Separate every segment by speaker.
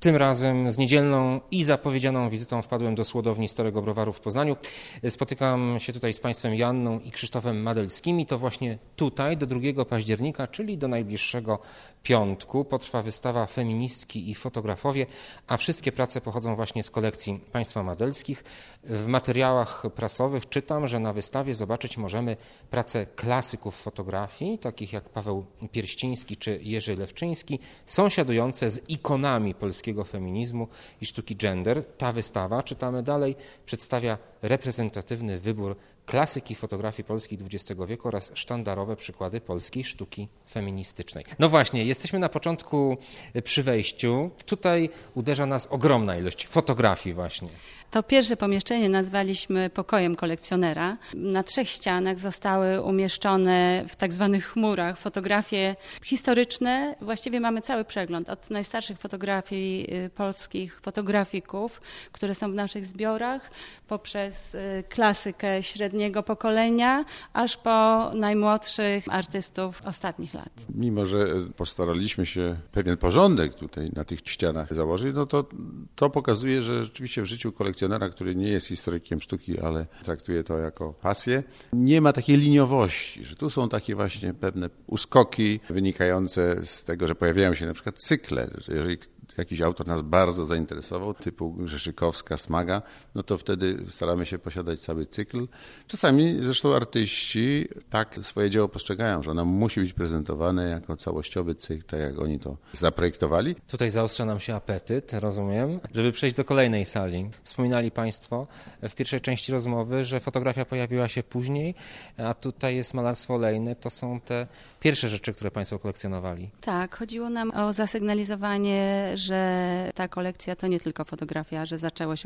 Speaker 1: Tym razem z niedzielną i zapowiedzianą wizytą wpadłem do Słodowni Starego Browaru w Poznaniu. Spotykam się tutaj z państwem Joanną i Krzysztofem Madelskimi. To właśnie tutaj do 2 października, czyli do najbliższego piątku, potrwa wystawa Feministki i fotografowie, a wszystkie prace pochodzą właśnie z kolekcji państwa Madelskich. W materiałach prasowych czytam, że na wystawie zobaczyć możemy prace klasyków fotografii, takich jak Paweł Pierściński czy Jerzy Lewczyński, sąsiadujące z ikonami polskiego feminizmu i sztuki gender. Ta wystawa, czytamy dalej, przedstawia reprezentatywny wybór klasyki fotografii polskiej XX wieku oraz sztandarowe przykłady polskiej sztuki feministycznej. No właśnie, jesteśmy na początku przy wejściu. Tutaj uderza nas ogromna ilość fotografii właśnie.
Speaker 2: To pierwsze pomieszczenie nazwaliśmy pokojem kolekcjonera. Na 3 ścianach zostały umieszczone w tak zwanych chmurach fotografie historyczne. Właściwie mamy cały przegląd od najstarszych fotografii polskich fotografików, które są w naszych zbiorach, poprzez klasykę średniego pokolenia, aż po najmłodszych artystów ostatnich lat.
Speaker 3: Mimo że postaraliśmy się pewien porządek tutaj na tych ścianach założyć, no to pokazuje, że rzeczywiście w życiu kolekcjonera, który nie jest historykiem sztuki, ale traktuje to jako pasję, nie ma takiej liniowości, że tu są takie właśnie pewne uskoki wynikające z tego, że pojawiają się na przykład cykle. Jeżeli jakiś autor nas bardzo zainteresował, typu Grzeszykowska, Smaga, no to wtedy staramy się posiadać cały cykl. Czasami zresztą artyści tak swoje dzieło postrzegają, że ono musi być prezentowane jako całościowy cykl, tak jak oni to zaprojektowali.
Speaker 1: Tutaj zaostrza nam się apetyt, rozumiem, żeby przejść do kolejnej sali. Wspominali Państwo w pierwszej części rozmowy, że fotografia pojawiła się później, a tutaj jest malarstwo olejne. To są te pierwsze rzeczy, które Państwo kolekcjonowali.
Speaker 2: Tak, chodziło nam o zasygnalizowanie, że ta kolekcja to nie tylko fotografia, że zaczęło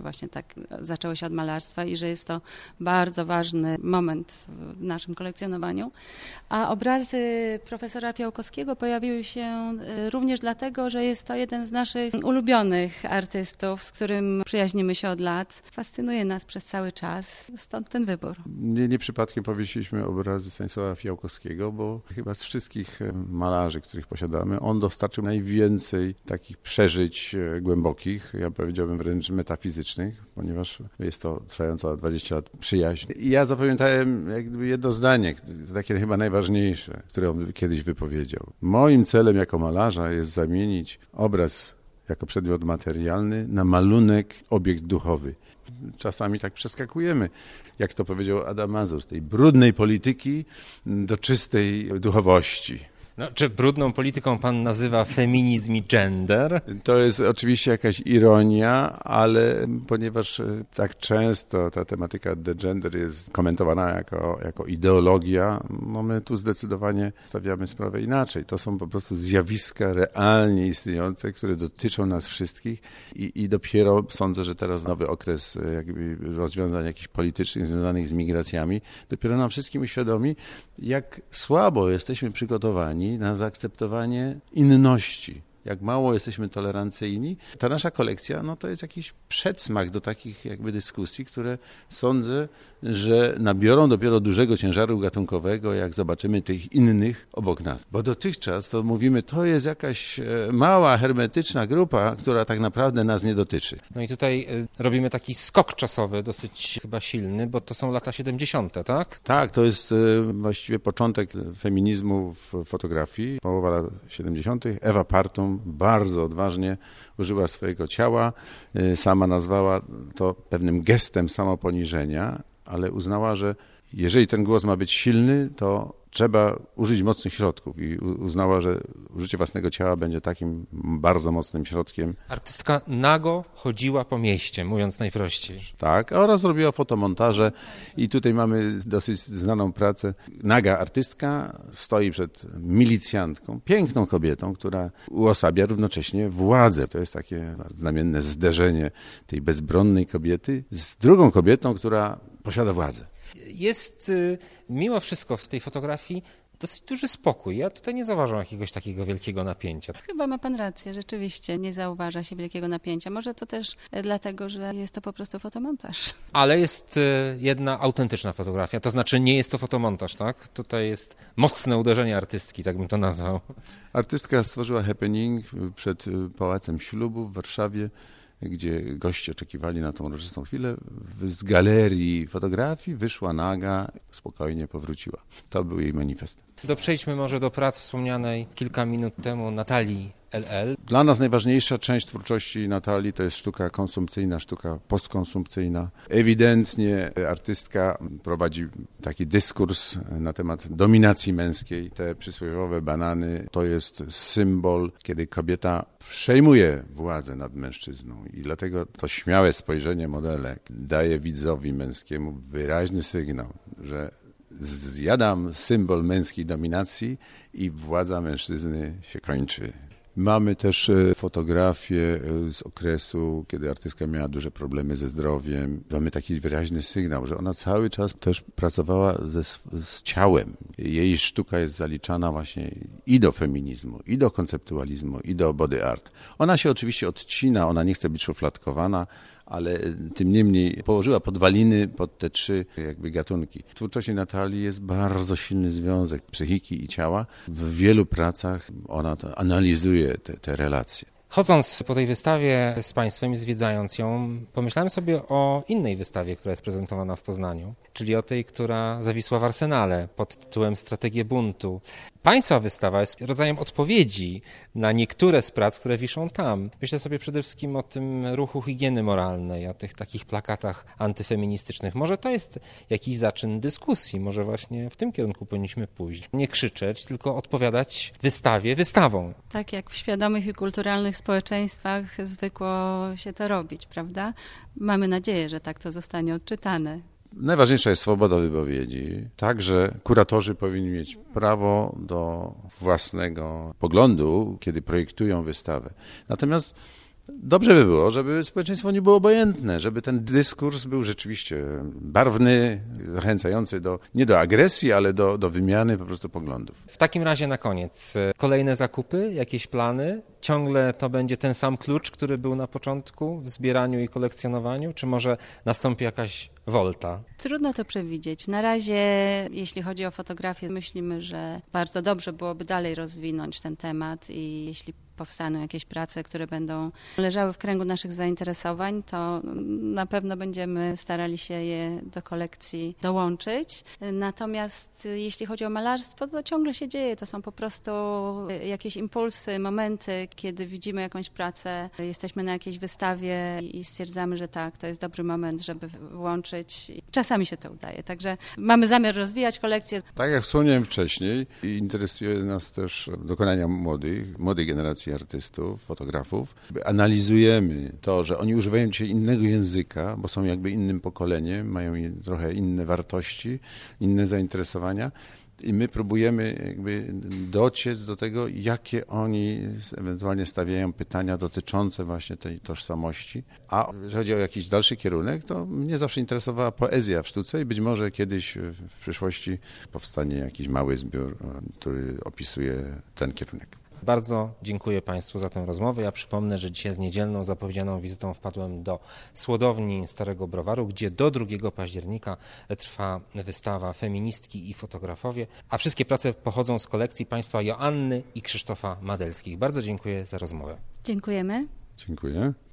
Speaker 2: się od malarstwa i że jest to bardzo ważny moment w naszym kolekcjonowaniu. A obrazy profesora Fiałkowskiego pojawiły się również dlatego, że jest to jeden z naszych ulubionych artystów, z którym przyjaźnimy się od lat. Fascynuje nas przez cały czas, stąd ten wybór.
Speaker 3: Nie przypadkiem powiesiliśmy obrazy Stanisława Fiałkowskiego, bo chyba z wszystkich malarzy, których posiadamy, on dostarczył najwięcej takich przeżyć głębokich, ja powiedziałbym wręcz metafizycznych, ponieważ jest to trwająca 20 lat przyjaźń. I ja zapamiętałem jakby jedno zdanie, takie chyba najważniejsze, które on kiedyś wypowiedział. Moim celem jako malarza jest zamienić obraz jako przedmiot materialny na malunek, obiekt duchowy. Czasami tak przeskakujemy, jak to powiedział Adam Mazur, z tej brudnej polityki do czystej duchowości.
Speaker 1: No, czy brudną polityką pan nazywa feminizm i gender?
Speaker 3: To jest oczywiście jakaś ironia, ale ponieważ tak często ta tematyka the gender jest komentowana jako ideologia, no my tu zdecydowanie stawiamy sprawę inaczej. To są po prostu zjawiska realnie istniejące, które dotyczą nas wszystkich i dopiero sądzę, że teraz nowy okres jakby rozwiązań jakichś politycznych związanych z migracjami dopiero nam wszystkim uświadomi, jak słabo jesteśmy przygotowani na zaakceptowanie inności. Jak mało jesteśmy tolerancyjni. Ta nasza kolekcja, no to jest jakiś przedsmak do takich jakby dyskusji, które sądzę, że nabiorą dopiero dużego ciężaru gatunkowego, jak zobaczymy tych innych obok nas. Bo dotychczas to mówimy, to jest jakaś mała, hermetyczna grupa, która tak naprawdę nas nie dotyczy.
Speaker 1: No i tutaj robimy taki skok czasowy, dosyć chyba silny, bo to są lata 70., tak?
Speaker 3: Tak, to jest właściwie początek feminizmu w fotografii, połowa lat 70. Ewa Partum bardzo odważnie użyła swojego ciała, sama nazwała to pewnym gestem samoponiżenia, ale uznała, że jeżeli ten głos ma być silny, to trzeba użyć mocnych środków i uznała, że użycie własnego ciała będzie takim bardzo mocnym środkiem.
Speaker 1: Artystka nago chodziła po mieście, mówiąc najprościej.
Speaker 3: Tak, oraz robiła fotomontaże i tutaj mamy dosyć znaną pracę. Naga artystka stoi przed milicjantką, piękną kobietą, która uosabia równocześnie władzę. To jest takie znamienne zderzenie tej bezbronnej kobiety z drugą kobietą, która posiada władzę.
Speaker 1: Jest mimo wszystko w tej fotografii dosyć duży spokój. Ja tutaj nie zauważam jakiegoś takiego wielkiego napięcia.
Speaker 2: Chyba ma pan rację, rzeczywiście nie zauważa się wielkiego napięcia. Może to też dlatego, że jest to po prostu fotomontaż.
Speaker 1: Ale jest jedna autentyczna fotografia, to znaczy nie jest to fotomontaż, tak? Tutaj jest mocne uderzenie artystki, tak bym to nazwał.
Speaker 3: Artystka stworzyła happening przed Pałacem Ślubu w Warszawie, gdzie goście oczekiwali na tą uroczystą chwilę. Z galerii fotografii wyszła naga, spokojnie powróciła. To był jej manifest.
Speaker 1: Przejdźmy może do pracy wspomnianej kilka minut temu Natalii LL.
Speaker 3: Dla nas najważniejsza część twórczości Natalii to jest sztuka konsumpcyjna, sztuka postkonsumpcyjna. Ewidentnie artystka prowadzi taki dyskurs na temat dominacji męskiej. Te przysłowiowe banany to jest symbol, kiedy kobieta przejmuje władzę nad mężczyzną i dlatego to śmiałe spojrzenie modelek daje widzowi męskiemu wyraźny sygnał, że zjadam symbol męskiej dominacji i władza mężczyzny się kończy. Mamy też fotografię z okresu, kiedy artystka miała duże problemy ze zdrowiem. Mamy taki wyraźny sygnał, że ona cały czas też pracowała z ciałem. Jej sztuka jest zaliczana właśnie i do feminizmu, i do konceptualizmu, i do body art. Ona się oczywiście odcina, ona nie chce być szufladkowana, ale tym niemniej położyła podwaliny pod te trzy jakby gatunki. W twórczości Natalii jest bardzo silny związek psychiki i ciała. W wielu pracach ona analizuje te relacje.
Speaker 1: Chodząc po tej wystawie z Państwem i zwiedzając ją, pomyślałem sobie o innej wystawie, która jest prezentowana w Poznaniu, czyli o tej, która zawisła w Arsenale pod tytułem Strategie buntu. Państwa wystawa jest rodzajem odpowiedzi na niektóre z prac, które wiszą tam. Myślę sobie przede wszystkim o tym ruchu higieny moralnej, o tych takich plakatach antyfeministycznych. Może to jest jakiś zaczyn dyskusji, może właśnie w tym kierunku powinniśmy pójść. Nie krzyczeć, tylko odpowiadać wystawie wystawą.
Speaker 2: Tak jak w świadomych i kulturalnych społeczeństwach zwykło się to robić, prawda? Mamy nadzieję, że tak to zostanie odczytane.
Speaker 3: Najważniejsza jest swoboda wypowiedzi. Także kuratorzy powinni mieć prawo do własnego poglądu, kiedy projektują wystawę. Natomiast dobrze by było, żeby społeczeństwo nie było obojętne, żeby ten dyskurs był rzeczywiście barwny, zachęcający nie do agresji, ale do wymiany po prostu poglądów.
Speaker 1: W takim razie na koniec kolejne zakupy, jakieś plany? Ciągle to będzie ten sam klucz, który był na początku w zbieraniu i kolekcjonowaniu, czy może nastąpi jakaś wolta?
Speaker 2: Trudno to przewidzieć. Na razie, jeśli chodzi o fotografię, myślimy, że bardzo dobrze byłoby dalej rozwinąć ten temat i jeśli powstaną jakieś prace, które będą leżały w kręgu naszych zainteresowań, to na pewno będziemy starali się je do kolekcji dołączyć. Natomiast jeśli chodzi o malarstwo, to ciągle się dzieje. To są po prostu jakieś impulsy, momenty, kiedy widzimy jakąś pracę, jesteśmy na jakiejś wystawie i stwierdzamy, że tak, to jest dobry moment, żeby włączyć. Czasami się to udaje. Także mamy zamiar rozwijać kolekcję.
Speaker 3: Tak jak wspomniałem wcześniej, interesuje nas też dokonania młodej generacji artystów, fotografów. Analizujemy to, że oni używają dzisiaj innego języka, bo są jakby innym pokoleniem, mają trochę inne wartości, inne zainteresowania i my próbujemy jakby dociec do tego, jakie oni ewentualnie stawiają pytania dotyczące właśnie tej tożsamości. A jeżeli chodzi o jakiś dalszy kierunek, to mnie zawsze interesowała poezja w sztuce i być może kiedyś w przyszłości powstanie jakiś mały zbiór, który opisuje ten kierunek.
Speaker 1: Bardzo dziękuję Państwu za tę rozmowę. Ja przypomnę, że dzisiaj z niedzielną zapowiedzianą wizytą wpadłem do Słodowni Starego Browaru, gdzie do 2 października trwa wystawa Feministki i fotografowie, a wszystkie prace pochodzą z kolekcji państwa Joanny i Krzysztofa Madelskich. Bardzo dziękuję za rozmowę.
Speaker 2: Dziękujemy.
Speaker 3: Dziękuję.